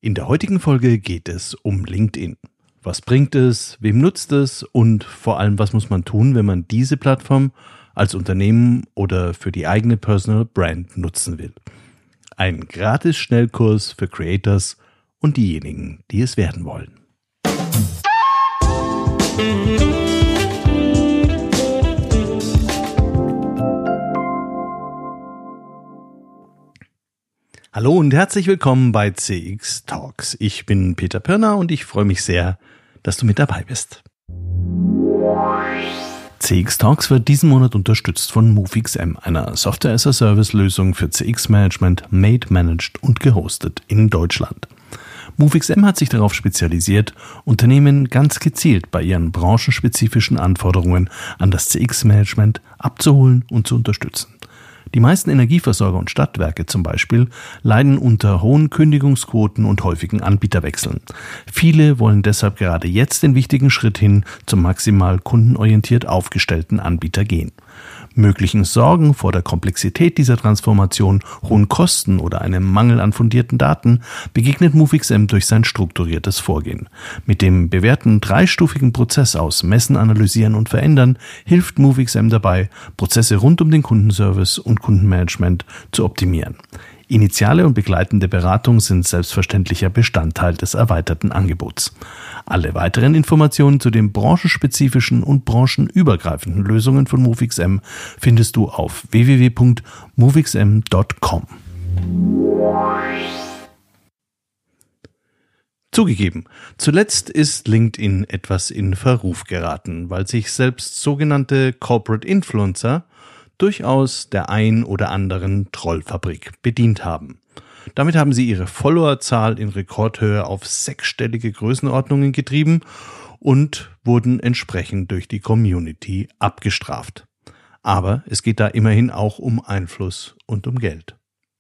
In der heutigen Folge geht es um LinkedIn. Was bringt es, wem nutzt es und vor allem, was muss man tun, wenn man diese Plattform als Unternehmen oder für die eigene Personal Brand nutzen will. Ein gratis Schnellkurs für Creators und diejenigen, die es werden wollen. Hallo und herzlich willkommen bei CX Talks. Ich bin Peter Pirner und ich freue mich sehr, dass du mit dabei bist. CX Talks wird diesen Monat unterstützt von MoveXM, einer Software-as-a-Service-Lösung für CX-Management, made, managed und gehostet in Deutschland. MoveXM hat sich darauf spezialisiert, Unternehmen ganz gezielt bei ihren branchenspezifischen Anforderungen an das CX-Management abzuholen und zu unterstützen. Die meisten Energieversorger und Stadtwerke zum Beispiel leiden unter hohen Kündigungsquoten und häufigen Anbieterwechseln. Viele wollen deshalb gerade jetzt den wichtigen Schritt hin zum maximal kundenorientiert aufgestellten Anbieter gehen. Möglichen Sorgen vor der Komplexität dieser Transformation, hohen Kosten oder einem Mangel an fundierten Daten begegnet MoveXM durch sein strukturiertes Vorgehen. Mit dem bewährten dreistufigen Prozess aus Messen, Analysieren und Verändern hilft MoveXM dabei, Prozesse rund um den Kundenservice und Kundenmanagement zu optimieren. Initiale und begleitende Beratung sind selbstverständlicher Bestandteil des erweiterten Angebots. Alle weiteren Informationen zu den branchenspezifischen und branchenübergreifenden Lösungen von MoveXM findest du auf www.movexm.com. Zugegeben, zuletzt ist LinkedIn etwas in Verruf geraten, weil sich selbst sogenannte Corporate Influencer durchaus der ein oder anderen Trollfabrik bedient haben. Damit haben sie ihre Followerzahl in Rekordhöhe auf sechsstellige Größenordnungen getrieben und wurden entsprechend durch die Community abgestraft. Aber es geht da immerhin auch um Einfluss und um Geld.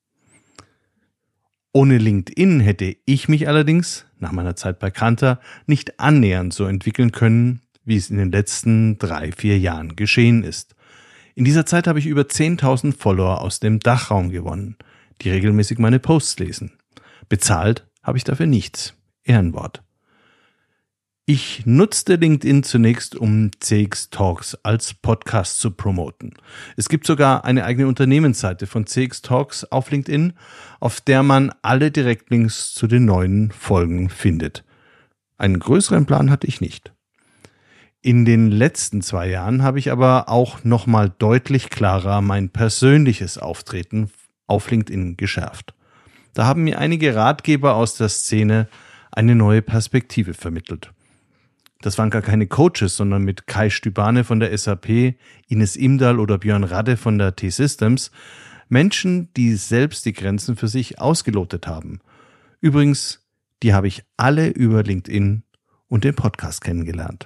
Ohne LinkedIn hätte ich mich allerdings, nach meiner Zeit bei Kantar, nicht annähernd so entwickeln können, wie es in den letzten 3-4 Jahren geschehen ist. In dieser Zeit habe ich über 10.000 Follower aus dem Dachraum gewonnen, die regelmäßig meine Posts lesen. Bezahlt habe ich dafür nichts. Ehrenwort. Ich nutzte LinkedIn zunächst, um CX Talks als Podcast zu promoten. Es gibt sogar eine eigene Unternehmensseite von CX Talks auf LinkedIn, auf der man alle Direktlinks zu den neuen Folgen findet. Einen größeren Plan hatte ich nicht. In den letzten 2 Jahren habe ich aber auch nochmal deutlich klarer mein persönliches Auftreten auf LinkedIn geschärft. Da haben mir einige Ratgeber aus der Szene eine neue Perspektive vermittelt. Das waren gar keine Coaches, sondern mit Kai Stübane von der SAP, Ines Imdahl oder Björn Radde von der T-Systems, Menschen, die selbst die Grenzen für sich ausgelotet haben. Übrigens, die habe ich alle über LinkedIn und den Podcast kennengelernt.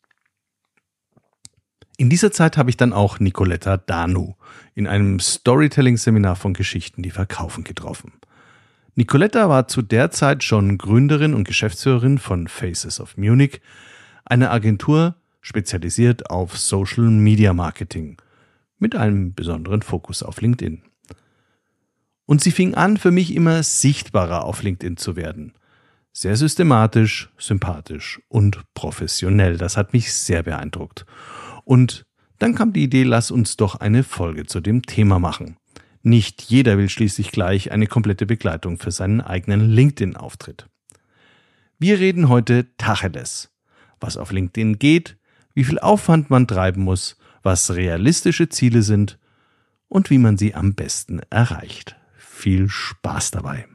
In dieser Zeit habe ich dann auch Nicoletta Danu in einem Storytelling-Seminar von Geschichten, die verkaufen, getroffen. Nicoletta war zu der Zeit schon Gründerin und Geschäftsführerin von Faces of Munich, einer Agentur spezialisiert auf Social Media Marketing, mit einem besonderen Fokus auf LinkedIn. Und sie fing an, für mich immer sichtbarer auf LinkedIn zu werden. Sehr systematisch, sympathisch und professionell. Das hat mich sehr beeindruckt. Und dann kam die Idee, lass uns doch eine Folge zu dem Thema machen. Nicht jeder will schließlich gleich eine komplette Begleitung für seinen eigenen LinkedIn-Auftritt. Wir reden heute Tacheles. Was auf LinkedIn geht, wie viel Aufwand man treiben muss, was realistische Ziele sind und wie man sie am besten erreicht. Viel Spaß dabei!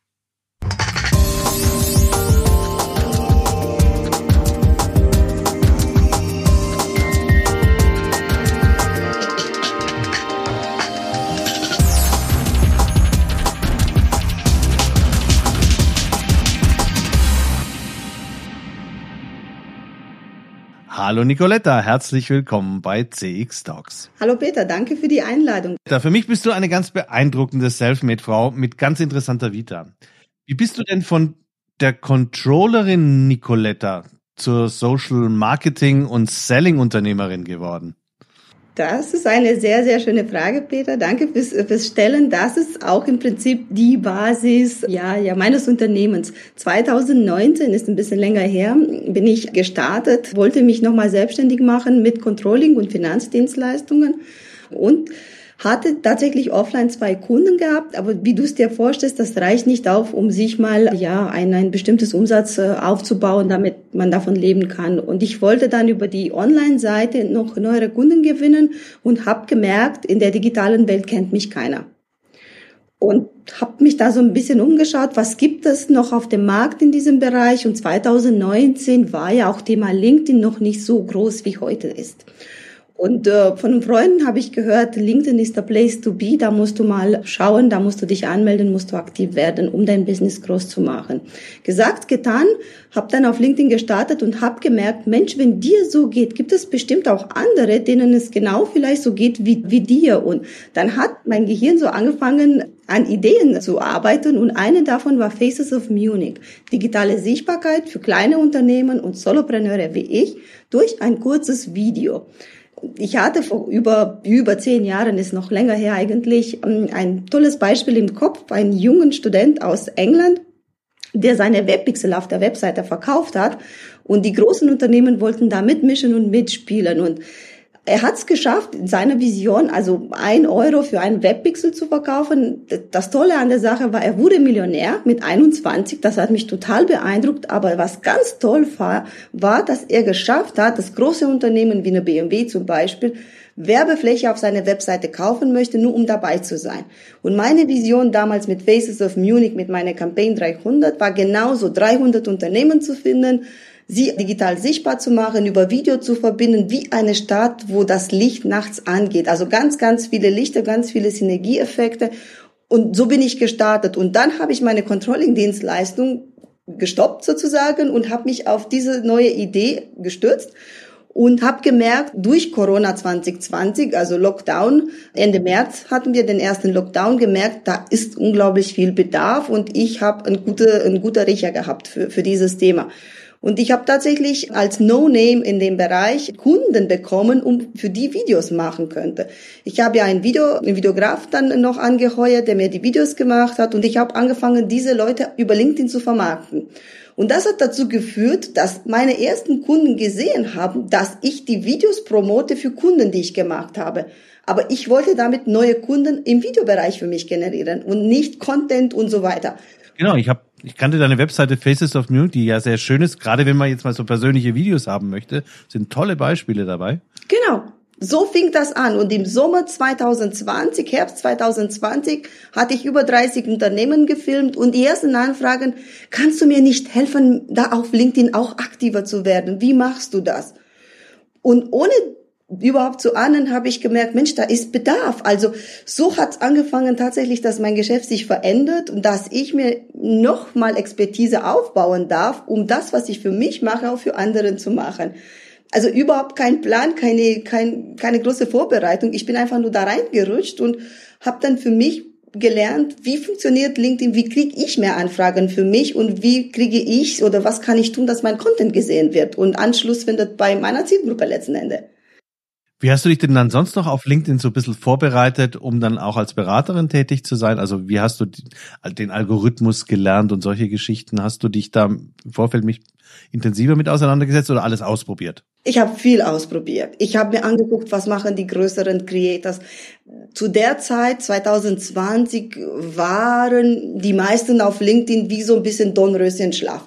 Hallo Nicoletta, herzlich willkommen bei CX Talks. Hallo Peter, danke für die Einladung. Für mich bist du eine ganz beeindruckende Selfmade-Frau mit ganz interessanter Vita. Wie bist du denn von der Controllerin Nicoletta zur Social Marketing und Selling Unternehmerin geworden? Das ist eine sehr, sehr schöne Frage, Peter. Danke fürs Stellen. Das ist auch im Prinzip die Basis, meines Unternehmens. 2019 ist ein bisschen länger her, bin ich gestartet, wollte mich nochmal selbstständig machen mit Controlling und Finanzdienstleistungen und hatte tatsächlich offline 2 Kunden gehabt, aber wie du es dir vorstellst, das reicht nicht auf, um sich mal ein bestimmtes Umsatz aufzubauen, damit man davon leben kann. Und ich wollte dann über die Online-Seite noch neuere Kunden gewinnen und habe gemerkt, in der digitalen Welt kennt mich keiner. Und habe mich da so ein bisschen umgeschaut, was gibt es noch auf dem Markt in diesem Bereich? Und 2019 war ja auch Thema LinkedIn noch nicht so groß, wie heute ist. Und von Freunden habe ich gehört, LinkedIn ist der Place to be, da musst du mal schauen, da musst du dich anmelden, musst du aktiv werden, um dein Business groß zu machen. Gesagt, getan, habe dann auf LinkedIn gestartet und habe gemerkt, Mensch, wenn dir so geht, gibt es bestimmt auch andere, denen es genau vielleicht so geht wie dir. Und dann hat mein Gehirn so angefangen, an Ideen zu arbeiten und eine davon war Faces of Munich. Digitale Sichtbarkeit für kleine Unternehmen und Solopreneure wie ich durch ein kurzes Video. Ich hatte vor über 10 Jahren, ist noch länger her eigentlich, ein tolles Beispiel im Kopf, einen jungen Student aus England, der seine Webpixel auf der Webseite verkauft hat und die großen Unternehmen wollten da mitmischen und mitspielen und er hat es geschafft, in seiner Vision, also 1 Euro für einen Webpixel zu verkaufen. Das Tolle an der Sache war, er wurde Millionär mit 21. Das hat mich total beeindruckt. Aber was ganz toll war, dass er geschafft hat, dass große Unternehmen wie eine BMW zum Beispiel Werbefläche auf seine Webseite kaufen möchte, nur um dabei zu sein. Und meine Vision damals mit Faces of Munich, mit meiner Campaign 300, war genauso 300 Unternehmen zu finden, sie digital sichtbar zu machen, über Video zu verbinden, wie eine Stadt, wo das Licht nachts angeht. Also ganz, ganz viele Lichter, ganz viele Synergieeffekte. Und so bin ich gestartet. Und dann habe ich meine Controlling-Dienstleistung gestoppt sozusagen und habe mich auf diese neue Idee gestürzt und habe gemerkt, durch Corona 2020, also Lockdown, Ende März hatten wir den ersten Lockdown, gemerkt, da ist unglaublich viel Bedarf und ich habe einen guter Riecher gehabt für dieses Thema. Und ich habe tatsächlich als No-Name in dem Bereich Kunden bekommen, für die Videos machen könnte. Ich habe ja einen Videograf dann noch angeheuert, der mir die Videos gemacht hat und ich habe angefangen, diese Leute über LinkedIn zu vermarkten. Und das hat dazu geführt, dass meine ersten Kunden gesehen haben, dass ich die Videos promote für Kunden, die ich gemacht habe. Aber ich wollte damit neue Kunden im Videobereich für mich generieren und nicht Content und so weiter. Genau, ich kannte deine Webseite Faces of Munich, die ja sehr schön ist. Gerade wenn man jetzt mal so persönliche Videos haben möchte, sind tolle Beispiele dabei. Genau. So fing das an. Und im Sommer 2020, Herbst 2020, hatte ich über 30 Unternehmen gefilmt und die ersten Anfragen, kannst du mir nicht helfen, da auf LinkedIn auch aktiver zu werden? Wie machst du das? Und ohne überhaupt zu ahnen, habe ich gemerkt, Mensch, da ist Bedarf. Also so hat es angefangen tatsächlich, dass mein Geschäft sich verändert und dass ich mir nochmal Expertise aufbauen darf, um das, was ich für mich mache, auch für anderen zu machen. Also überhaupt kein Plan, keine große Vorbereitung. Ich bin einfach nur da reingerutscht und habe dann für mich gelernt, wie funktioniert LinkedIn, wie kriege ich mehr Anfragen für mich und wie kriege ich oder was kann ich tun, dass mein Content gesehen wird und Anschluss findet bei meiner Zielgruppe letzten Endes. Wie hast du dich denn dann sonst noch auf LinkedIn so ein bisschen vorbereitet, um dann auch als Beraterin tätig zu sein? Also wie hast du den Algorithmus gelernt und solche Geschichten? Hast du dich da im Vorfeld intensiver mit auseinandergesetzt oder alles ausprobiert? Ich habe viel ausprobiert. Ich habe mir angeguckt, was machen die größeren Creators. Zu der Zeit, 2020, waren die meisten auf LinkedIn wie so ein bisschen Dornröschenschlaf.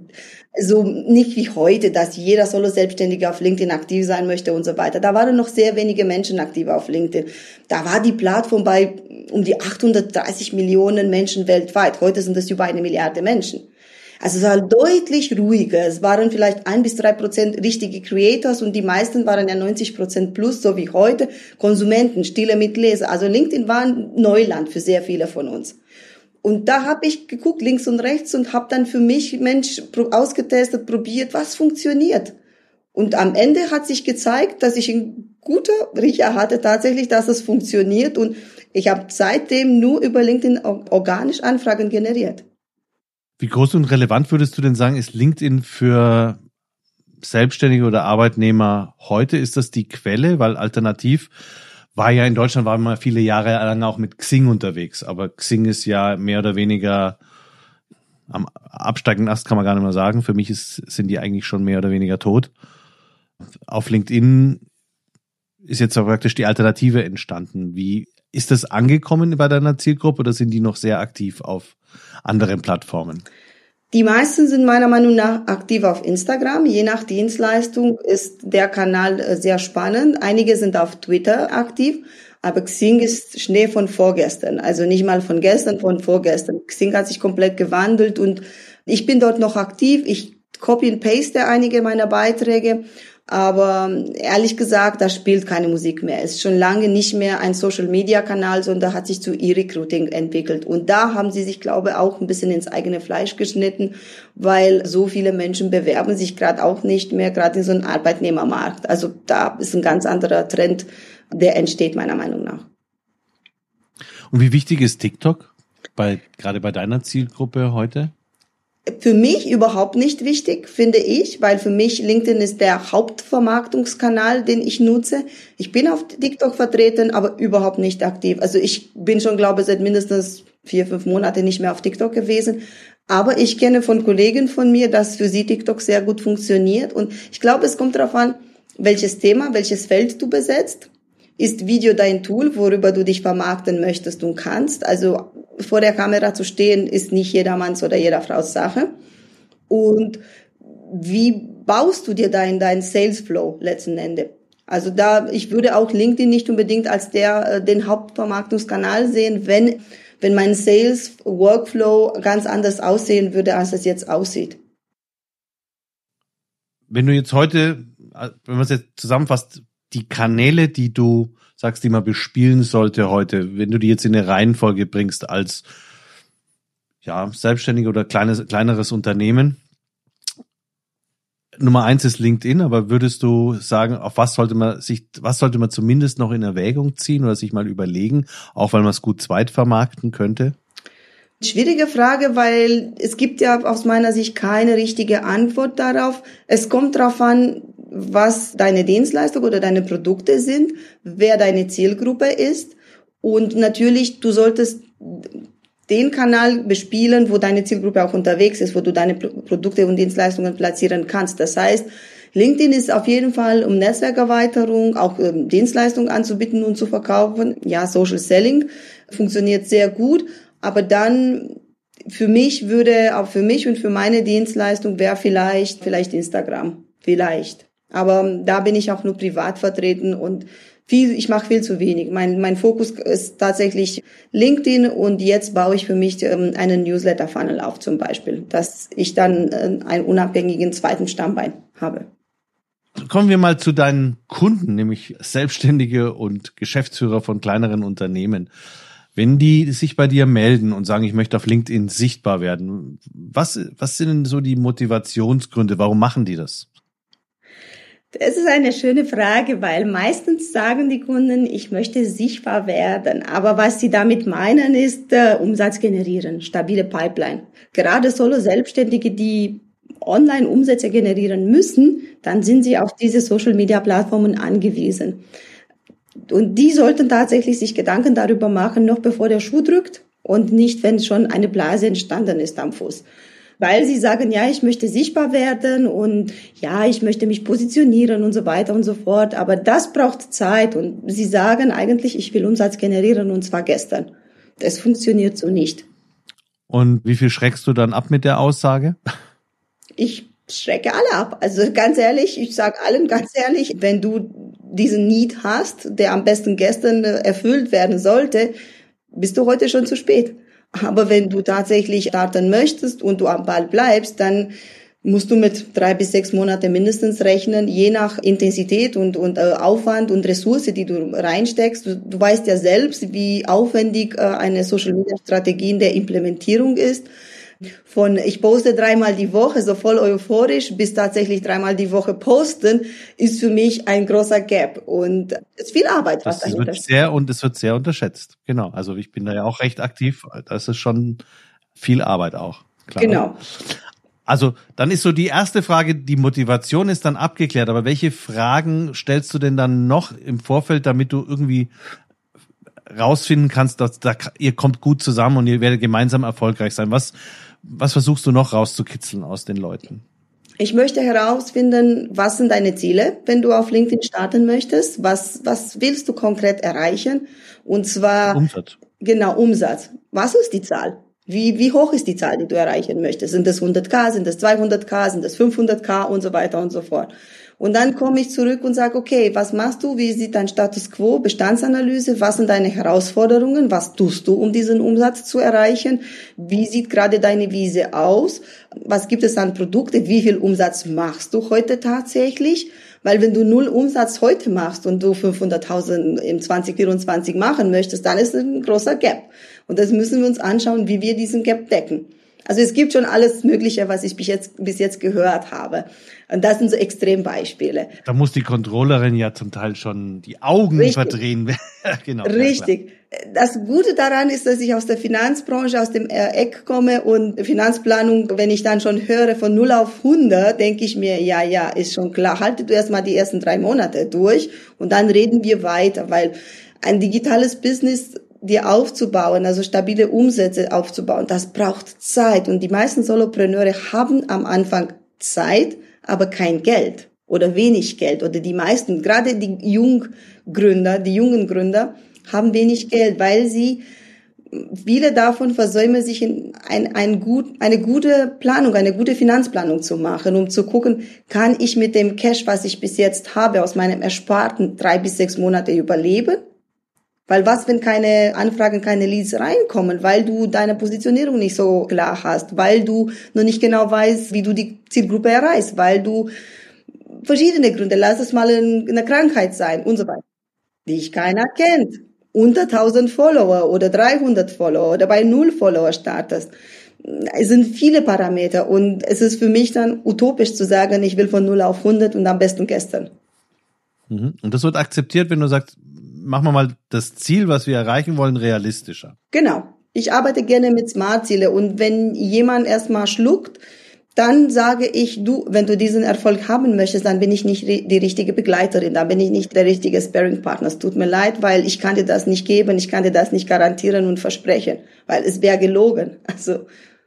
So nicht wie heute, dass jeder Solo-Selbstständige auf LinkedIn aktiv sein möchte und so weiter. Da waren noch sehr wenige Menschen aktiv auf LinkedIn. Da war die Plattform bei um die 830 Millionen Menschen weltweit. Heute sind es über 1 Milliarde Menschen. Also es war deutlich ruhiger. Es waren vielleicht 1-3% richtige Creators und die meisten waren ja 90% plus, so wie heute, Konsumenten, stille Mitleser. Also LinkedIn war ein Neuland für sehr viele von uns. Und da habe ich geguckt, links und rechts, und habe dann für mich, ausgetestet, probiert, was funktioniert. Und am Ende hat sich gezeigt, dass ich einen guten Riecher hatte tatsächlich, dass es funktioniert. Und ich habe seitdem nur über LinkedIn organisch Anfragen generiert. Wie groß und relevant würdest du denn sagen, ist LinkedIn für Selbstständige oder Arbeitnehmer heute? Ist das die Quelle? Weil alternativ war ja in Deutschland, waren wir viele Jahre lang auch mit Xing unterwegs. Aber Xing ist ja mehr oder weniger am absteigenden Ast, kann man gar nicht mehr sagen. Für mich sind die eigentlich schon mehr oder weniger tot. Auf LinkedIn ist jetzt aber praktisch die Alternative entstanden. Wie ist das angekommen bei deiner Zielgruppe oder sind die noch sehr aktiv auf anderen Plattformen? Die meisten sind meiner Meinung nach aktiv auf Instagram. Je nach Dienstleistung ist der Kanal sehr spannend. Einige sind auf Twitter aktiv, aber Xing ist Schnee von vorgestern. Also nicht mal von gestern, von vorgestern. Xing hat sich komplett gewandelt und ich bin dort noch aktiv. Ich copy and paste einige meiner Beiträge. Aber ehrlich gesagt, da spielt keine Musik mehr. Es ist schon lange nicht mehr ein Social-Media-Kanal, sondern hat sich zu E-Recruiting entwickelt. Und da haben sie sich, glaube ich, auch ein bisschen ins eigene Fleisch geschnitten, weil so viele Menschen bewerben sich gerade auch nicht mehr, gerade in so einem Arbeitnehmermarkt. Also da ist ein ganz anderer Trend, der entsteht meiner Meinung nach. Und wie wichtig ist TikTok gerade bei deiner Zielgruppe heute? Für mich überhaupt nicht wichtig, finde ich, weil für mich LinkedIn ist der Hauptvermarktungskanal, den ich nutze. Ich bin auf TikTok vertreten, aber überhaupt nicht aktiv. Also ich bin schon, glaube ich, seit mindestens 4-5 Monaten nicht mehr auf TikTok gewesen. Aber ich kenne von Kollegen von mir, dass für sie TikTok sehr gut funktioniert. Und ich glaube, es kommt darauf an, welches Thema, welches Feld du besetzt. Ist Video dein Tool, worüber du dich vermarkten möchtest und kannst? Also vor der Kamera zu stehen, ist nicht jedermanns oder jeder Frau's Sache. Und wie baust du dir dein Sales Flow letzten Endes? Also ich würde auch LinkedIn nicht unbedingt als den Hauptvermarktungskanal sehen, wenn mein Sales Workflow ganz anders aussehen würde, als es jetzt aussieht. Wenn du jetzt heute, wenn man es jetzt zusammenfasst, die Kanäle, die du sagst, die man bespielen sollte heute, wenn du die jetzt in eine Reihenfolge bringst als Selbstständiger oder kleineres Unternehmen. Nummer 1 ist LinkedIn, aber würdest du sagen, auf was sollte man zumindest noch in Erwägung ziehen oder sich mal überlegen, auch weil man es gut zweitvermarkten könnte? Schwierige Frage, weil es gibt ja aus meiner Sicht keine richtige Antwort darauf. Es kommt darauf an, was deine Dienstleistung oder deine Produkte sind, wer deine Zielgruppe ist. Und natürlich, du solltest den Kanal bespielen, wo deine Zielgruppe auch unterwegs ist, wo du deine Produkte und Dienstleistungen platzieren kannst. Das heißt, LinkedIn ist auf jeden Fall um Netzwerkerweiterung, auch Dienstleistungen anzubieten und zu verkaufen. Ja, Social Selling funktioniert sehr gut, aber dann für mich und für meine Dienstleistung wäre vielleicht Instagram, vielleicht. Aber da bin ich auch nur privat vertreten und ich mache viel zu wenig. Mein Fokus ist tatsächlich LinkedIn und jetzt baue ich für mich einen Newsletter-Funnel auf zum Beispiel, dass ich dann einen unabhängigen zweiten Standbein habe. Kommen wir mal zu deinen Kunden, nämlich Selbstständige und Geschäftsführer von kleineren Unternehmen. Wenn die sich bei dir melden und sagen, ich möchte auf LinkedIn sichtbar werden, was sind denn so die Motivationsgründe? Warum machen die das? Das ist eine schöne Frage, weil meistens sagen die Kunden, ich möchte sichtbar werden. Aber was sie damit meinen, ist Umsatz generieren, stabile Pipeline. Gerade Solo-Selbstständige, die Online-Umsätze generieren müssen, dann sind sie auf diese Social-Media-Plattformen angewiesen. Und die sollten tatsächlich sich Gedanken darüber machen, noch bevor der Schuh drückt und nicht, wenn schon eine Blase entstanden ist am Fuß. Weil sie sagen, ja, ich möchte sichtbar werden und ja, ich möchte mich positionieren und so weiter und so fort. Aber das braucht Zeit und sie sagen eigentlich, ich will Umsatz generieren und zwar gestern. Das funktioniert so nicht. Und wie viel schreckst du dann ab mit der Aussage? Ich schrecke alle ab. Also ganz ehrlich, ich sage allen ganz ehrlich, wenn du diesen Need hast, der am besten gestern erfüllt werden sollte, bist du heute schon zu spät. Aber wenn du tatsächlich starten möchtest und du am Ball bleibst, dann musst du mit 3 bis 6 Monate mindestens rechnen, je nach Intensität und Aufwand und Ressource, die du reinsteckst. Du weißt ja selbst, wie aufwendig eine Social-Media-Strategie in der Implementierung ist. Von ich poste 3-mal die Woche, so voll euphorisch, bis tatsächlich 3-mal die Woche posten, ist für mich ein großer Gap. Und es ist viel Arbeit, was dahinter steht. Und es wird sehr unterschätzt. Genau. Also ich bin da ja auch recht aktiv. Das ist schon viel Arbeit auch. Klar. Genau. Also dann ist so die erste Frage, die Motivation ist dann abgeklärt, aber welche Fragen stellst du denn dann noch im Vorfeld, damit du irgendwie rausfinden kannst, dass ihr kommt gut zusammen und ihr werdet gemeinsam erfolgreich sein? Was versuchst du noch rauszukitzeln aus den Leuten? Ich möchte herausfinden, was sind deine Ziele, wenn du auf LinkedIn starten möchtest? Was willst du konkret erreichen? Und zwar Umsatz. Genau, Umsatz. Was ist die Zahl? Wie hoch ist die Zahl, die du erreichen möchtest? Sind das 100.000, sind das 200.000, sind das 500.000 und so weiter und so fort. Und dann komme ich zurück und sage, okay, was machst du? Wie sieht dein Status quo? Bestandsanalyse? Was sind deine Herausforderungen? Was tust du, um diesen Umsatz zu erreichen? Wie sieht gerade deine Wiese aus? Was gibt es an Produkte? Wie viel Umsatz machst du heute tatsächlich? Weil wenn du 0 Umsatz heute machst und du 500.000 im 2024 machen möchtest, dann ist ein großer Gap. Und das müssen wir uns anschauen, wie wir diesen Gap decken. Also es gibt schon alles Mögliche, was ich bis jetzt gehört habe. Und das sind so Extrembeispiele. Da muss die Controllerin ja zum Teil schon die Augen verdrehen. Genau. Richtig. Das Gute daran ist, dass ich aus der Finanzbranche, aus dem Eck komme und Finanzplanung, wenn ich dann schon höre von 0 auf 100, denke ich mir, ja, ist schon klar. Halte du erst mal die ersten 3 Monate durch und dann reden wir weiter, weil ein digitales Business dir aufzubauen, also stabile Umsätze aufzubauen, das braucht Zeit. Und die meisten Solopreneure haben am Anfang Zeit, aber kein Geld oder wenig Geld. Oder die meisten, gerade die jungen Gründer haben wenig Geld, weil viele davon versäumen sich eine gute Planung, eine gute Finanzplanung zu machen, um zu gucken, kann ich mit dem Cash, was ich bis jetzt habe, aus meinem Ersparten 3 bis 6 Monate überleben? Weil was, wenn keine Anfragen, keine Leads reinkommen, weil du deine Positionierung nicht so klar hast, weil du noch nicht genau weißt, wie du die Zielgruppe erreichst, weil du verschiedene Gründe, lass es mal eine Krankheit sein und so weiter, die dich keiner kennt. Unter 1000 Follower oder 300 Follower oder bei 0 Follower startest. Es sind viele Parameter und es ist für mich dann utopisch zu sagen, ich will von 0 auf 100 und am besten gestern. Und das wird akzeptiert, wenn du sagst, machen wir mal das Ziel, was wir erreichen wollen, realistischer. Genau. Ich arbeite gerne mit Smart-Ziele und wenn jemand erstmal schluckt, dann sage ich, wenn du diesen Erfolg haben möchtest, dann bin ich nicht die richtige Begleiterin, dann bin ich nicht der richtige Sparring-Partner. Es tut mir leid, weil ich kann dir das nicht geben, ich kann dir das nicht garantieren und versprechen, weil es wäre gelogen. Also.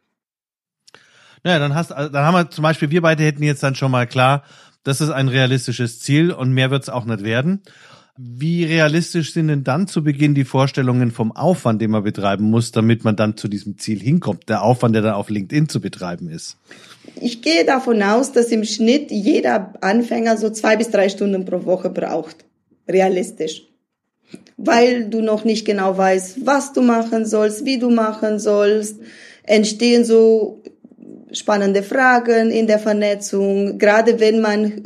Naja, dann haben wir zum Beispiel, wir beide hätten jetzt dann schon mal klar, das ist ein realistisches Ziel und mehr wird es auch nicht werden. Wie realistisch sind denn dann zu Beginn die Vorstellungen vom Aufwand, den man betreiben muss, damit man dann zu diesem Ziel hinkommt? Der Aufwand, der dann auf LinkedIn zu betreiben ist. Ich gehe davon aus, dass im Schnitt jeder Anfänger so 2 bis 3 Stunden pro Woche braucht. Realistisch. Weil du noch nicht genau weißt, was du machen sollst, wie du machen sollst. Entstehen so spannende Fragen in der Vernetzung. Gerade wenn man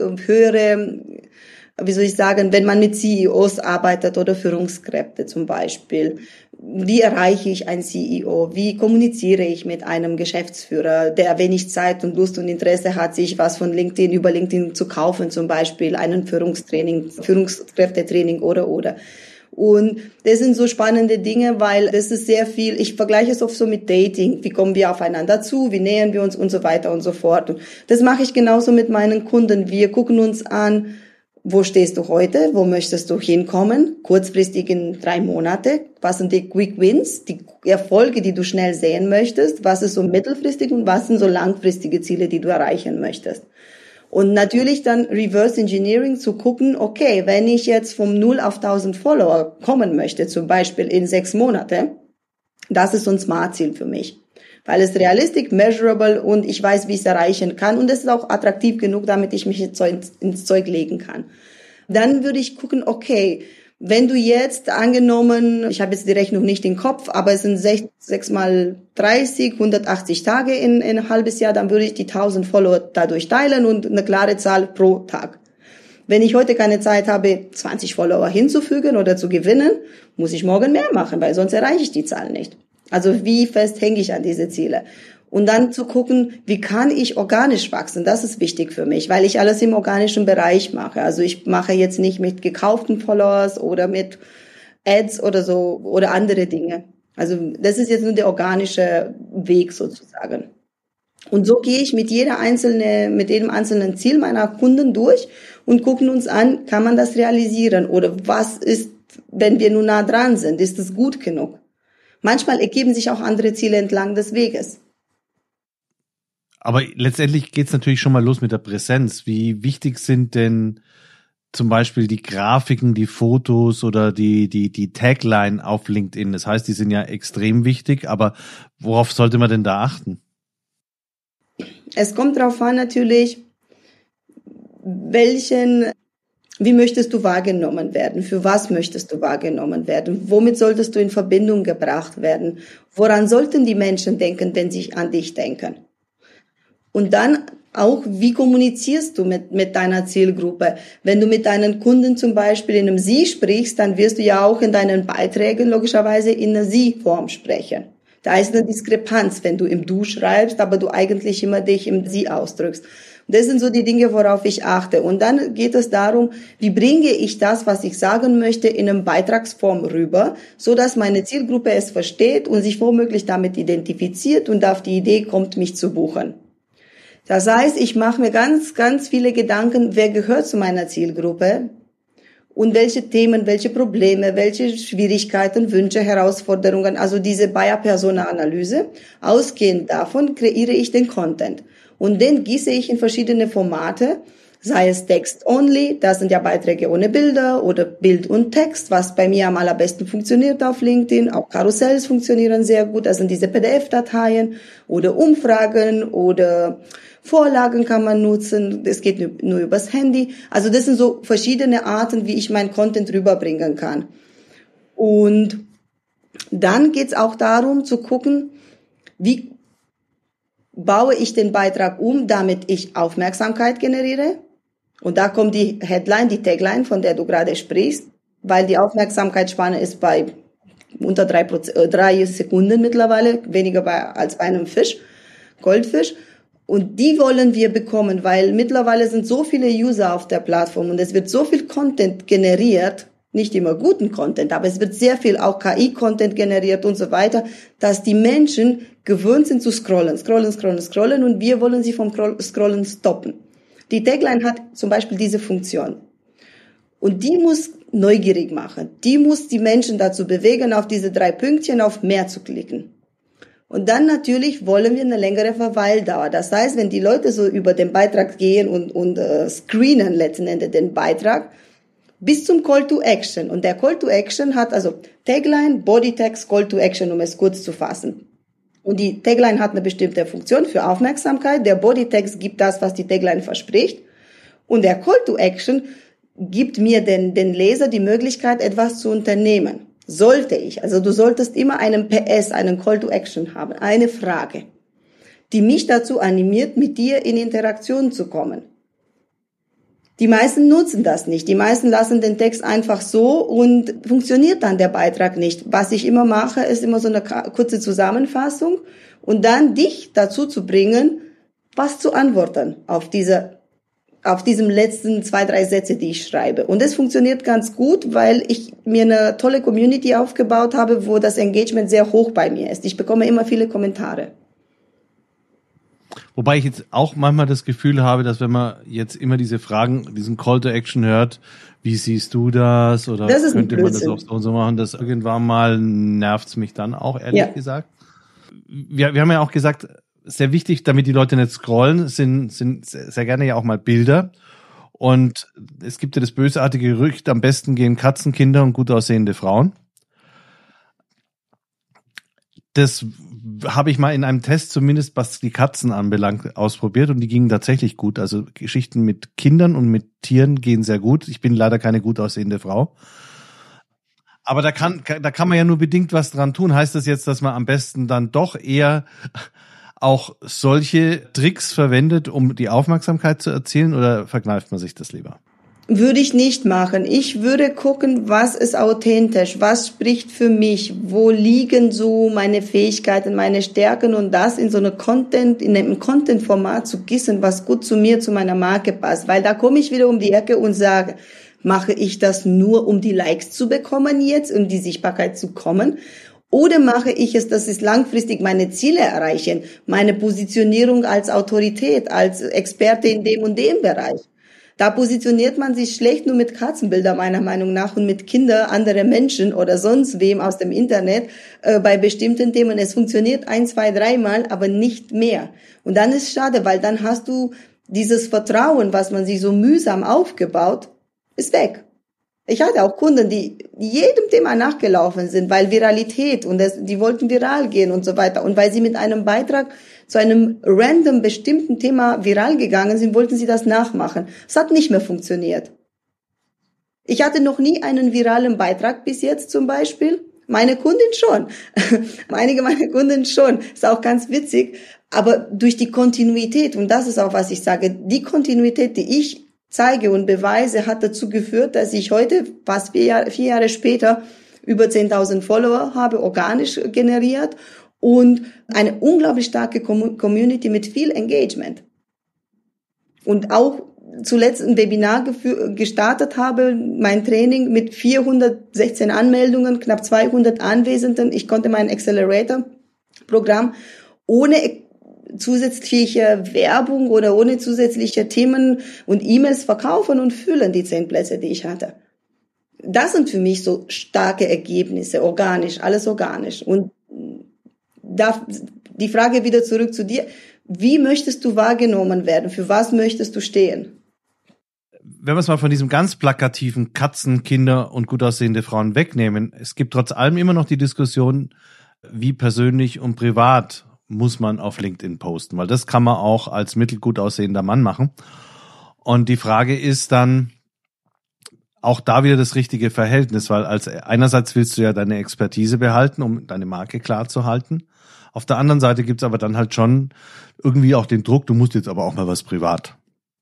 wenn man mit CEOs arbeitet oder Führungskräfte zum Beispiel. Wie erreiche ich einen CEO? Wie kommuniziere ich mit einem Geschäftsführer, der wenig Zeit und Lust und Interesse hat, sich was von über LinkedIn zu kaufen, zum Beispiel einen Führungskräftetraining oder. Und das sind so spannende Dinge, weil das ist sehr viel, ich vergleiche es oft so mit Dating. Wie kommen wir aufeinander zu? Wie nähern wir uns und so weiter und so fort. Und das mache ich genauso mit meinen Kunden. Wir gucken uns an, wo stehst du heute? Wo möchtest du hinkommen? Kurzfristig in 3 Monate. Was sind die Quick Wins? Die Erfolge, die du schnell sehen möchtest? Was ist so mittelfristig und was sind so langfristige Ziele, die du erreichen möchtest? Und natürlich dann Reverse Engineering zu gucken, okay, wenn ich jetzt vom 0 auf 1000 Follower kommen möchte, zum Beispiel in 6 Monate, das ist so ein Smart-Ziel für mich. Weil es realistisch, measurable und ich weiß, wie ich es erreichen kann. Und es ist auch attraktiv genug, damit ich mich ins Zeug legen kann. Dann würde ich gucken, okay, wenn du jetzt angenommen, ich habe jetzt die Rechnung nicht im Kopf, aber es sind 6 mal 30, 180 Tage in ein halbes Jahr, dann würde ich die 1000 Follower dadurch teilen und eine klare Zahl pro Tag. Wenn ich heute keine Zeit habe, 20 Follower hinzufügen oder zu gewinnen, muss ich morgen mehr machen, weil sonst erreiche ich die Zahl nicht. Also wie fest hänge ich an diese Ziele? Und dann zu gucken, wie kann ich organisch wachsen? Das ist wichtig für mich, weil ich alles im organischen Bereich mache. Also ich mache jetzt nicht mit gekauften Followers oder mit Ads oder so oder andere Dinge. Also das ist jetzt nur der organische Weg sozusagen. Und so gehe ich mit jedem einzelnen Ziel meiner Kunden durch und gucken uns an, kann man das realisieren? Oder was ist, wenn wir nur nah dran sind? Ist es gut genug? Manchmal ergeben sich auch andere Ziele entlang des Weges. Aber letztendlich geht's natürlich schon mal los mit der Präsenz. Wie wichtig sind denn zum Beispiel die Grafiken, die Fotos oder die Tagline auf LinkedIn? Das heißt, die sind ja extrem wichtig, aber worauf sollte man denn da achten? Es kommt darauf an natürlich, wie möchtest du wahrgenommen werden? Für was möchtest du wahrgenommen werden? Womit solltest du in Verbindung gebracht werden? Woran sollten die Menschen denken, wenn sie an dich denken? Und dann auch, wie kommunizierst du mit deiner Zielgruppe? Wenn du mit deinen Kunden zum Beispiel in einem Sie sprichst, dann wirst du ja auch in deinen Beiträgen logischerweise in einer Sie-Form sprechen. Da ist eine Diskrepanz, wenn du im Du schreibst, aber du eigentlich immer dich im Sie ausdrückst. Und das sind so die Dinge, worauf ich achte. Und dann geht es darum, wie bringe ich das, was ich sagen möchte, in einer Beitragsform rüber, so dass meine Zielgruppe es versteht und sich womöglich damit identifiziert und auf die Idee kommt, mich zu buchen. Das heißt, ich mache mir ganz, ganz viele Gedanken, wer gehört zu meiner Zielgruppe und welche Themen, welche Probleme, welche Schwierigkeiten, Wünsche, Herausforderungen, also diese Buyer-Persona-Analyse. Ausgehend davon kreiere ich den Content und den gieße ich in verschiedene Formate, sei es Text-only, das sind ja Beiträge ohne Bilder oder Bild und Text, was bei mir am allerbesten funktioniert auf LinkedIn. Auch Karussells funktionieren sehr gut, das sind diese PDF-Dateien oder Umfragen oder Vorlagen kann man nutzen, das geht nur übers Handy. Also das sind so verschiedene Arten, wie ich meinen Content rüberbringen kann. Und dann geht's auch darum zu gucken, wie baue ich den Beitrag um, damit ich Aufmerksamkeit generiere. Und da kommt die Headline, die Tagline, von der du gerade sprichst, weil die Aufmerksamkeitsspanne ist bei unter 3 Sekunden mittlerweile, weniger als bei einem Fisch, Goldfisch. Und die wollen wir bekommen, weil mittlerweile sind so viele User auf der Plattform und es wird so viel Content generiert, nicht immer guten Content, aber es wird sehr viel auch KI-Content generiert und so weiter, dass die Menschen gewöhnt sind zu scrollen und wir wollen sie vom Scrollen stoppen. Die Tagline hat zum Beispiel diese Funktion und die muss neugierig machen, die muss die Menschen dazu bewegen, auf diese 3 Pünktchen auf mehr zu klicken. Und dann natürlich wollen wir eine längere Verweildauer. Das heißt, wenn die Leute so über den Beitrag gehen und screenen letzten Endes den Beitrag bis zum Call to Action. Und der Call to Action hat also Tagline, Bodytext, Call to Action, um es kurz zu fassen. Und die Tagline hat eine bestimmte Funktion für Aufmerksamkeit. Der Bodytext gibt das, was die Tagline verspricht. Und der Call to Action gibt mir den Leser die Möglichkeit, etwas zu unternehmen. Sollte ich, also du solltest immer einen PS, einen Call to Action haben, eine Frage, die mich dazu animiert, mit dir in Interaktion zu kommen. Die meisten nutzen das nicht, die meisten lassen den Text einfach so und funktioniert dann der Beitrag nicht. Was ich immer mache, ist immer so eine kurze Zusammenfassung und dann dich dazu zu bringen, was zu antworten auf diesem letzten 2, 3 Sätze, die ich schreibe. Und das funktioniert ganz gut, weil ich mir eine tolle Community aufgebaut habe, wo das Engagement sehr hoch bei mir ist. Ich bekomme immer viele Kommentare. Wobei ich jetzt auch manchmal das Gefühl habe, dass wenn man jetzt immer diese Fragen, diesen Call to Action hört, wie siehst du das? Oder das könnte man das auch so und so machen, dass irgendwann mal nervt's mich dann auch, ehrlich gesagt. Wir haben ja auch gesagt, sehr wichtig, damit die Leute nicht scrollen, sind sehr gerne ja auch mal Bilder. Und es gibt ja das bösartige Gerücht, am besten gehen Katzen, Kinder und gut aussehende Frauen. Das habe ich mal in einem Test, zumindest was die Katzen anbelangt, ausprobiert und die gingen tatsächlich gut. Also Geschichten mit Kindern und mit Tieren gehen sehr gut. Ich bin leider keine gut aussehende Frau. Aber da kann man ja nur bedingt was dran tun. Heißt das jetzt, dass man am besten dann doch eher auch solche Tricks verwendet, um die Aufmerksamkeit zu erzielen, oder verkneift man sich das lieber? Würde ich nicht machen. Ich würde gucken, was ist authentisch, was spricht für mich, wo liegen so meine Fähigkeiten, meine Stärken und das in so einem Content-Format zu gießen, was gut zu mir, zu meiner Marke passt. Weil da komme ich wieder um die Ecke und sage, mache ich das nur, um die Likes zu bekommen jetzt, um die Sichtbarkeit zu kommen? Oder mache ich es, dass ich langfristig meine Ziele erreichen, meine Positionierung als Autorität, als Experte in dem und dem Bereich. Da positioniert man sich schlecht nur mit Katzenbildern meiner Meinung nach und mit Kindern anderer Menschen oder sonst wem aus dem Internet bei bestimmten Themen. Es funktioniert 1, 2, 3 Mal, aber nicht mehr. Und dann ist es schade, weil dann hast du dieses Vertrauen, was man sich so mühsam aufgebaut, ist weg. Ich hatte auch Kunden, die jedem Thema nachgelaufen sind, weil Viralität und die wollten viral gehen und so weiter. Und weil sie mit einem Beitrag zu einem random bestimmten Thema viral gegangen sind, wollten sie das nachmachen. Es hat nicht mehr funktioniert. Ich hatte noch nie einen viralen Beitrag bis jetzt zum Beispiel. Meine Kundin schon. Einige meiner Kunden schon. Ist auch ganz witzig. Aber durch die Kontinuität, und das ist auch, was ich sage, die Kontinuität, die ich zeige und beweise, hat dazu geführt, dass ich heute, fast 4 Jahre später, über 10.000 Follower habe, organisch generiert und eine unglaublich starke Community mit viel Engagement. Und auch zuletzt ein Webinar gestartet habe, mein Training mit 416 Anmeldungen, knapp 200 Anwesenden. Ich konnte mein Accelerator-Programm ohne zusätzliche Werbung oder ohne zusätzliche Themen und E-Mails verkaufen und füllen die 10 Plätze, die ich hatte. Das sind für mich so starke Ergebnisse, organisch, alles organisch. Und die Frage wieder zurück zu dir: Wie möchtest du wahrgenommen werden? Für was möchtest du stehen? Wenn wir es mal von diesem ganz plakativen Katzen, Kinder und gut aussehende Frauen wegnehmen, es gibt trotz allem immer noch die Diskussion, wie persönlich und privat muss man auf LinkedIn posten, weil das kann man auch als mittelgut aussehender Mann machen. Und die Frage ist dann auch da wieder das richtige Verhältnis, weil einerseits willst du ja deine Expertise behalten, um deine Marke klar zu halten. Auf der anderen Seite gibt's aber dann halt schon irgendwie auch den Druck, du musst jetzt aber auch mal was privat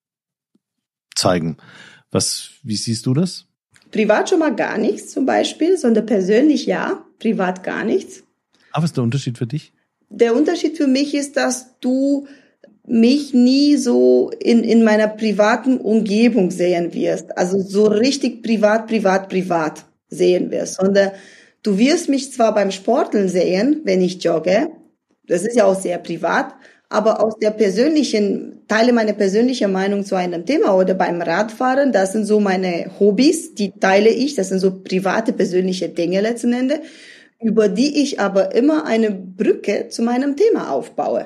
zeigen. Wie siehst du das? Privat schon mal gar nichts zum Beispiel, sondern persönlich ja, privat gar nichts. Aber was ist der Unterschied für dich? Der Unterschied für mich ist, dass du mich nie so in meiner privaten Umgebung sehen wirst. Also so richtig privat sehen wirst. Sondern du wirst mich zwar beim Sporteln sehen, wenn ich jogge. Das ist ja auch sehr privat. Aber aus der teile meine persönliche Meinung zu einem Thema oder beim Radfahren, das sind so meine Hobbys, die teile ich. Das sind so private, persönliche Dinge letzten Endes, über die ich aber immer eine Brücke zu meinem Thema aufbaue.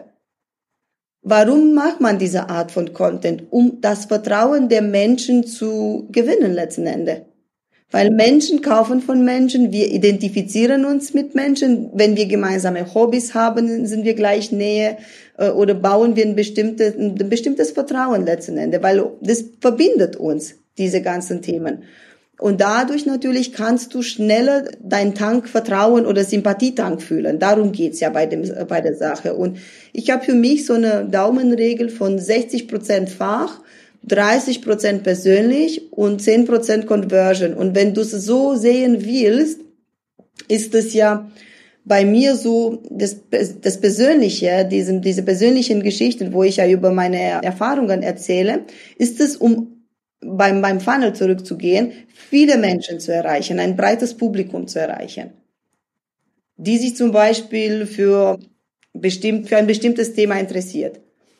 Warum macht man diese Art von Content? Um das Vertrauen der Menschen zu gewinnen letzten Endes. Weil Menschen kaufen von Menschen, wir identifizieren uns mit Menschen. Wenn wir gemeinsame Hobbys haben, sind wir gleich Nähe oder bauen wir ein bestimmtes Vertrauen letzten Endes, weil das verbindet uns, diese ganzen Themen. Und dadurch natürlich kannst du schneller deinen Tank Vertrauen oder Sympathietank fühlen. Darum geht's ja bei der Sache. Und ich habe für mich so eine Daumenregel von 60% Fach, 30% persönlich und 10% Conversion. Und wenn du es so sehen willst, ist es ja bei mir so das Persönliche, diese persönlichen Geschichten, wo ich ja über meine Erfahrungen erzähle, ist es, um beim Funnel zurückzugehen, viele Menschen zu erreichen, ein breites Publikum zu erreichen, die sich zum Beispiel für ein bestimmtes Thema interessiert.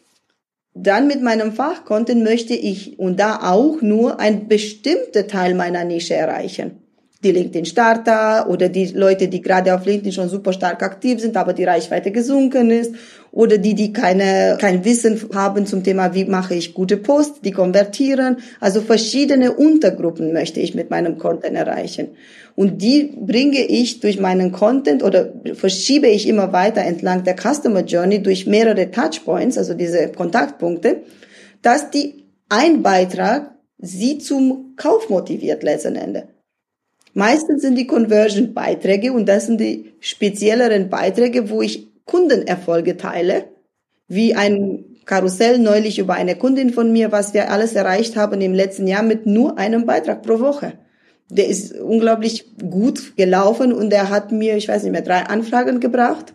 Dann mit meinem Fachcontent möchte ich und da auch nur ein bestimmter Teil meiner Nische erreichen. Die LinkedIn-Starter oder die Leute, die gerade auf LinkedIn schon super stark aktiv sind, aber die Reichweite gesunken ist, oder die kein Wissen haben zum Thema, wie mache ich gute Posts, die konvertieren. Also verschiedene Untergruppen möchte ich mit meinem Content erreichen. Und die bringe ich durch meinen Content oder verschiebe ich immer weiter entlang der Customer Journey durch mehrere Touchpoints, also diese Kontaktpunkte, dass ein Beitrag sie zum Kauf motiviert letzten Endes. Meistens sind die Conversion-Beiträge und das sind die spezielleren Beiträge, wo ich Kundenerfolge teile, wie ein Karussell neulich über eine Kundin von mir, was wir alles erreicht haben im letzten Jahr mit nur einem Beitrag pro Woche. Der ist unglaublich gut gelaufen und er hat mir, 3 Anfragen gebracht.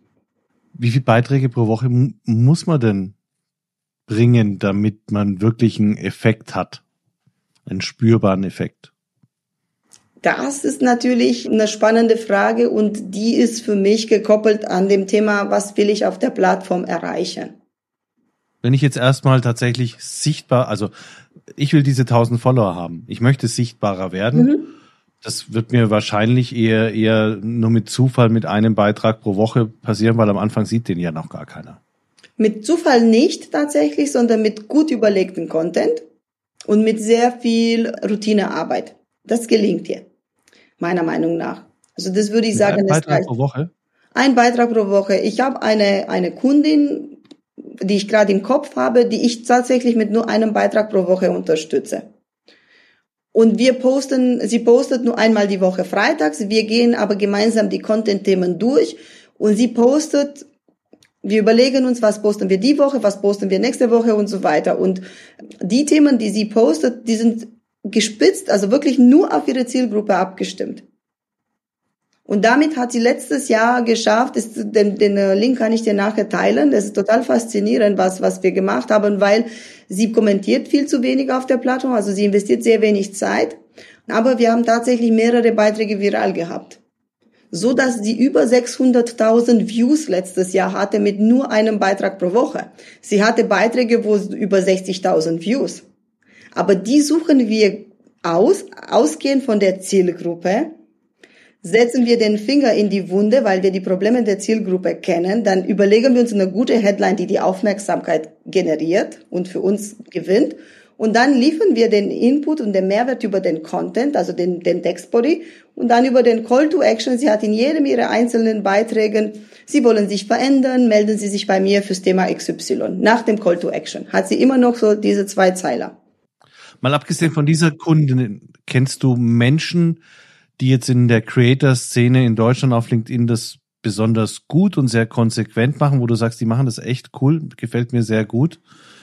Wie viele Beiträge pro Woche muss man denn bringen, damit man wirklich einen Effekt hat? Einen spürbaren Effekt? Das ist natürlich eine spannende Frage und die ist für mich gekoppelt an dem Thema, was will ich auf der Plattform erreichen? Wenn ich jetzt erstmal tatsächlich sichtbar, also ich will diese 1000 Follower haben, ich möchte sichtbarer werden, das wird mir wahrscheinlich eher nur mit Zufall mit einem Beitrag pro Woche passieren, weil am Anfang sieht den ja noch gar keiner. Mit Zufall nicht tatsächlich, sondern mit gut überlegtem Content und mit sehr viel Routinearbeit. Das gelingt dir, meiner Meinung nach. Also das würde ich sagen. Ein Beitrag pro Woche? Ein Beitrag pro Woche. Ich habe eine Kundin, die ich gerade im Kopf habe, die ich tatsächlich mit nur einem Beitrag pro Woche unterstütze. Und sie postet nur einmal die Woche freitags, wir gehen aber gemeinsam die Content-Themen durch und sie postet, wir überlegen uns, was posten wir die Woche, was posten wir nächste Woche und so weiter. Und die Themen, die sie postet, die sind gespitzt, also wirklich nur auf ihre Zielgruppe abgestimmt. Und damit hat sie letztes Jahr geschafft, den Link kann ich dir nachher teilen, das ist total faszinierend, was wir gemacht haben, weil sie kommentiert viel zu wenig auf der Plattform, also sie investiert sehr wenig Zeit, aber wir haben tatsächlich mehrere Beiträge viral gehabt, so dass sie über 600.000 Views letztes Jahr hatte mit nur einem Beitrag pro Woche. Sie hatte Beiträge, wo über 60.000 Views, aber die suchen wir ausgehend von der Zielgruppe. Setzen wir den Finger in die Wunde, weil wir die Probleme der Zielgruppe kennen, dann überlegen wir uns eine gute Headline, die die Aufmerksamkeit generiert und für uns gewinnt. Und dann liefern wir den Input und den Mehrwert über den Content, also den Textbody, und dann über den Call to Action. Sie hat in jedem ihrer einzelnen Beiträgen, Sie wollen sich verändern, melden Sie sich bei mir fürs Thema XY. Nach dem Call to Action hat sie immer noch so diese 2 Zeiler. Mal abgesehen von dieser Kundin, kennst du Menschen, die jetzt in der Creator-Szene in Deutschland auf LinkedIn das besonders gut und sehr konsequent machen, wo du sagst, die machen das echt cool, gefällt mir sehr gut?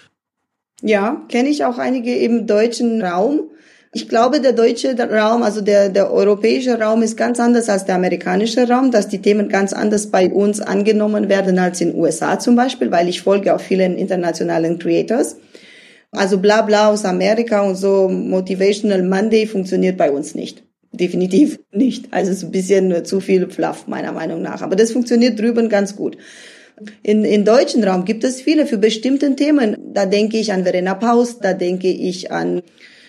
Ja, kenne ich auch einige im deutschen Raum. Ich glaube, der deutsche Raum, also der europäische Raum ist ganz anders als der amerikanische Raum, dass die Themen ganz anders bei uns angenommen werden als in den USA zum Beispiel, weil ich folge auch vielen internationalen Creators. Also bla bla aus Amerika und so Motivational Monday funktioniert bei uns nicht. Definitiv nicht. Also es ist ein bisschen zu viel Fluff, meiner Meinung nach. Aber das funktioniert drüben ganz gut. In deutschen Raum gibt es viele für bestimmte Themen. Da denke ich an Verena Paus, da denke ich an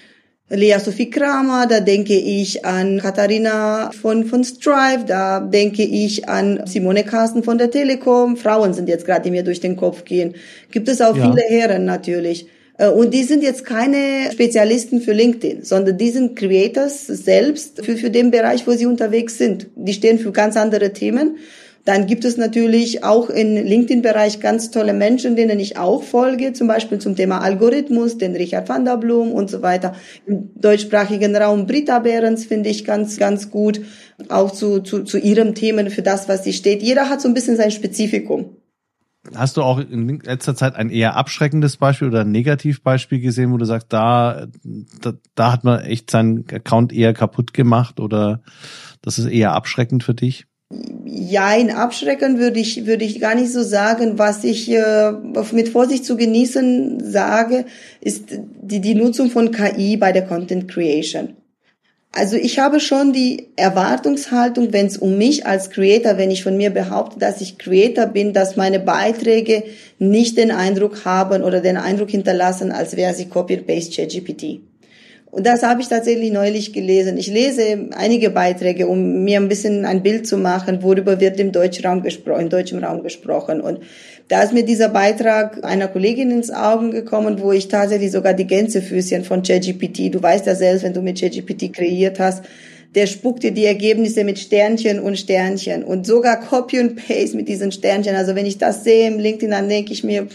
Lea Sophie Kramer, da denke ich an Katharina von Strive, da denke ich an Simone Carsten von der Telekom. Frauen sind jetzt gerade, die mir durch den Kopf gehen. Gibt es auch viele Herren natürlich. Und die sind jetzt keine Spezialisten für LinkedIn, sondern die sind Creators selbst für den Bereich, wo sie unterwegs sind. Die stehen für ganz andere Themen. Dann gibt es natürlich auch im LinkedIn-Bereich ganz tolle Menschen, denen ich auch folge, zum Beispiel zum Thema Algorithmus, den Richard van der Bloem und so weiter. Im deutschsprachigen Raum Britta Behrens finde ich ganz, ganz gut, auch zu ihren Themen, für das, was sie steht. Jeder hat so ein bisschen sein Spezifikum. Hast du auch in letzter Zeit ein eher abschreckendes Beispiel oder ein Negativbeispiel gesehen, wo du sagst, da hat man echt seinen Account eher kaputt gemacht oder das ist eher abschreckend für dich? Ja, in abschreckend würde ich gar nicht so sagen. Was ich mit Vorsicht zu genießen sage, ist die Nutzung von KI bei der Content Creation. Also ich habe schon die Erwartungshaltung, wenn es um mich als Creator, wenn ich von mir behaupte, dass ich Creator bin, dass meine Beiträge nicht den Eindruck haben oder den Eindruck hinterlassen, als wäre sie Copy-Paste ChatGPT. Und das habe ich tatsächlich neulich gelesen. Ich lese einige Beiträge, um mir ein bisschen ein Bild zu machen, worüber wird im deutschen Raum gesprochen. Und da ist mir dieser Beitrag einer Kollegin ins Auge gekommen, wo ich tatsächlich sogar die Gänsefüßchen von ChatGPT, du weißt ja selbst, wenn du mit ChatGPT kreiert hast, der spuckt dir die Ergebnisse mit Sternchen und sogar Copy und Paste mit diesen Sternchen. Also wenn ich das sehe im LinkedIn, dann denke ich mir,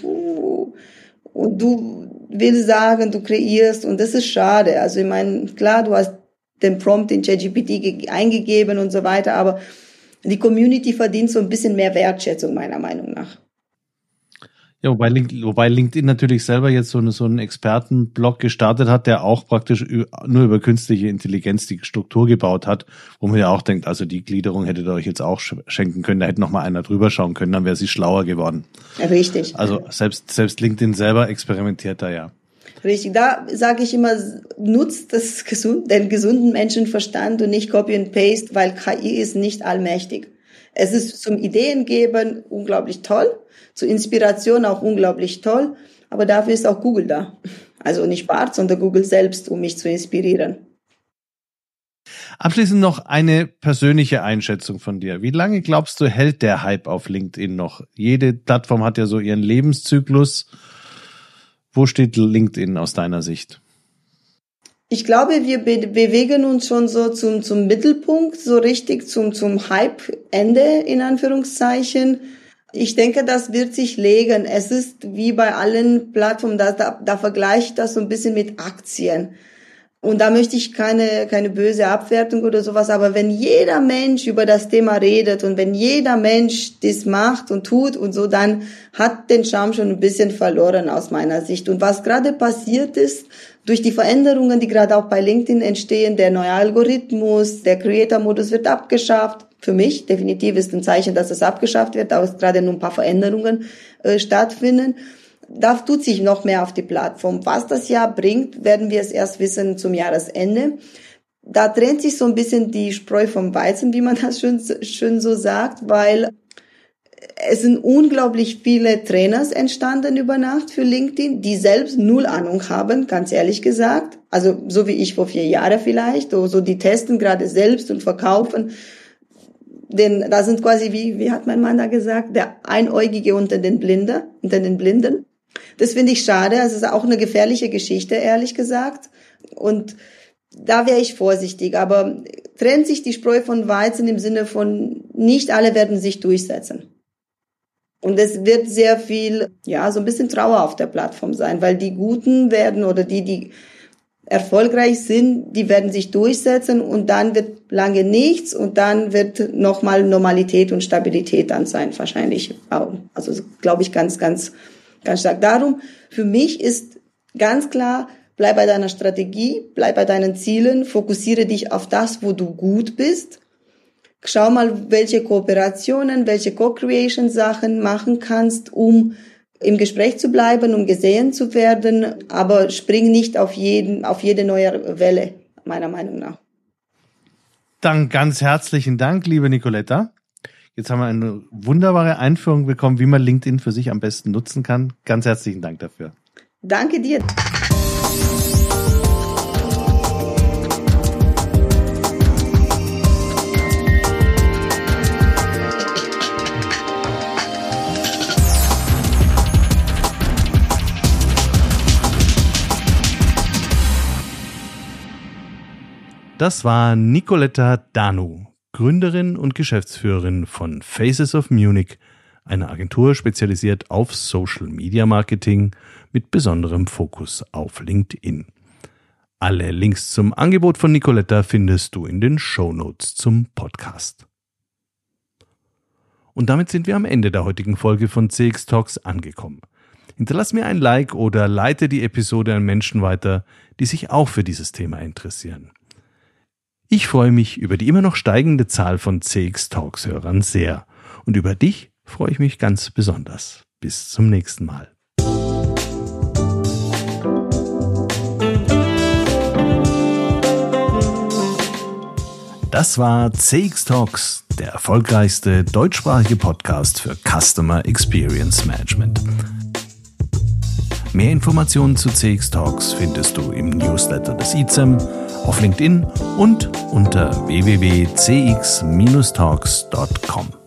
und du willst sagen, du kreierst und das ist schade. Also ich meine, klar, du hast den Prompt in ChatGPT eingegeben und so weiter, aber die Community verdient so ein bisschen mehr Wertschätzung, meiner Meinung nach. Ja, wobei LinkedIn natürlich selber jetzt so einen Expertenblog gestartet hat, der auch praktisch nur über künstliche Intelligenz die Struktur gebaut hat, wo man ja auch denkt, also die Gliederung hättet ihr euch jetzt auch schenken können, da hätte noch mal einer drüber schauen können, dann wäre sie schlauer geworden. Richtig. Also selbst LinkedIn selber experimentiert da ja. Richtig, da sage ich immer, nutzt den gesunden Menschenverstand und nicht Copy and Paste, weil KI ist nicht allmächtig. Es ist zum Ideengeben unglaublich toll, zur Inspiration auch unglaublich toll, aber dafür ist auch Google da. Also nicht Bart, sondern Google selbst, um mich zu inspirieren. Abschließend noch eine persönliche Einschätzung von dir. Wie lange glaubst du, hält der Hype auf LinkedIn noch? Jede Plattform hat ja so ihren Lebenszyklus. Wo steht LinkedIn aus deiner Sicht? Ich glaube, wir bewegen uns schon so zum Mittelpunkt, so richtig zum Hype-Ende in Anführungszeichen. Ich denke, das wird sich legen. Es ist wie bei allen Plattformen, da vergleiche ich das so ein bisschen mit Aktien. Und da möchte ich keine böse Abwertung oder sowas, aber wenn jeder Mensch über das Thema redet und wenn jeder Mensch das macht und tut und so, dann hat den Charme schon ein bisschen verloren aus meiner Sicht. Und was gerade passiert ist, durch die Veränderungen, die gerade auch bei LinkedIn entstehen, der neue Algorithmus, der Creator-Modus wird abgeschafft. Für mich definitiv ist ein Zeichen, dass es abgeschafft wird, da gerade nur ein paar Veränderungen stattfinden. Da tut sich noch mehr auf die Plattform. Was das Jahr bringt, werden wir es erst wissen zum Jahresende. Da trennt sich so ein bisschen die Spreu vom Weizen, wie man das schön so sagt, weil es sind unglaublich viele Trainers entstanden über Nacht für LinkedIn, die selbst null Ahnung haben, ganz ehrlich gesagt. Also so wie ich vor 4 Jahren vielleicht, so die testen gerade selbst und verkaufen. Denn da sind quasi, wie hat mein Mann da gesagt, der Einäugige unter den Blinden. Das finde ich schade. Es ist auch eine gefährliche Geschichte, ehrlich gesagt. Und da wäre ich vorsichtig. Aber trennt sich die Spreu von Weizen im Sinne von, nicht alle werden sich durchsetzen. Und es wird sehr viel, so ein bisschen Trauer auf der Plattform sein, weil die Guten werden oder die erfolgreich sind, die werden sich durchsetzen und dann wird lange nichts und dann wird nochmal Normalität und Stabilität dann sein, wahrscheinlich. Also glaube ich ganz, ganz stark. Darum, für mich ist ganz klar, bleib bei deiner Strategie, bleib bei deinen Zielen, fokussiere dich auf das, wo du gut bist. Schau mal, welche Kooperationen, welche Co-Creation-Sachen machen kannst, um im Gespräch zu bleiben, um gesehen zu werden, aber spring nicht auf jede neue Welle, meiner Meinung nach. Dann ganz herzlichen Dank, liebe Nicoletta. Jetzt haben wir eine wunderbare Einführung bekommen, wie man LinkedIn für sich am besten nutzen kann. Ganz herzlichen Dank dafür. Danke dir. Das war Nicoletta Danu, Gründerin und Geschäftsführerin von Faces of Munich, eine Agentur spezialisiert auf Social Media Marketing mit besonderem Fokus auf LinkedIn. Alle Links zum Angebot von Nicoletta findest du in den Shownotes zum Podcast. Und damit sind wir am Ende der heutigen Folge von CX Talks angekommen. Hinterlass mir ein Like oder leite die Episode an Menschen weiter, die sich auch für dieses Thema interessieren. Ich freue mich über die immer noch steigende Zahl von CX Talks-Hörern sehr. Und über dich freue ich mich ganz besonders. Bis zum nächsten Mal. Das war CX Talks, der erfolgreichste deutschsprachige Podcast für Customer Experience Management. Mehr Informationen zu CX Talks findest du im Newsletter des ICEM, auf LinkedIn und unter www.cx-talks.com.